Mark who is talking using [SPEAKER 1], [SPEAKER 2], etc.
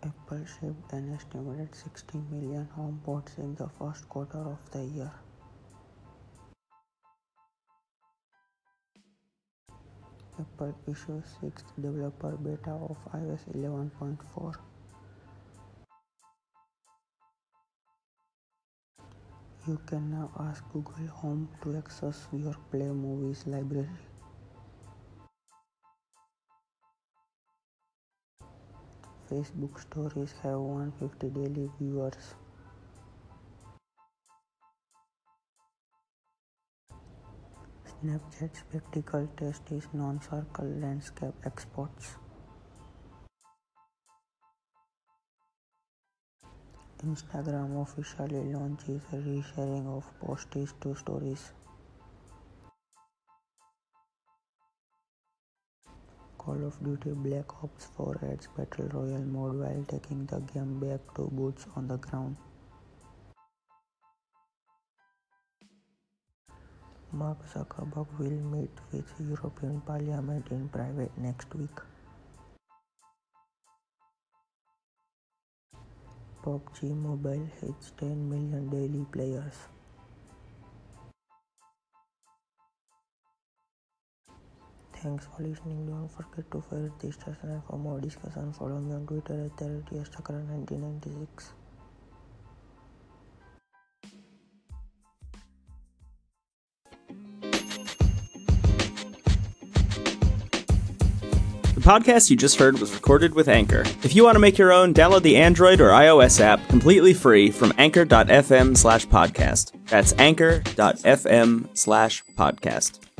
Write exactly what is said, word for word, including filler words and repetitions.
[SPEAKER 1] Apple shipped an estimated sixty million HomePods in the first quarter of the year. Apple issues sixth developer beta of iOS eleven point four. You can now ask Google Home to access your Play Movies library. Facebook stories have one hundred fifty daily viewers. Snapchat spectacle test is non-circle landscape exports. Instagram officially launches resharing of posts to stories. Call of Duty Black Ops four adds Battle Royale mode while taking the game back to boots on the ground. Mark Zuckerberg will meet with European Parliament in private next week. P U B G Mobile hits ten million daily players. Thanks for listening. Don't forget to favorite this station, and for more discussion follow me on Twitter at T S nineteen ninety-six.
[SPEAKER 2] The podcast you just heard was recorded with Anchor. If you want to make your own, download the Android or iOS app completely free from anchor.fm slash podcast. That's anchor.fm slash podcast.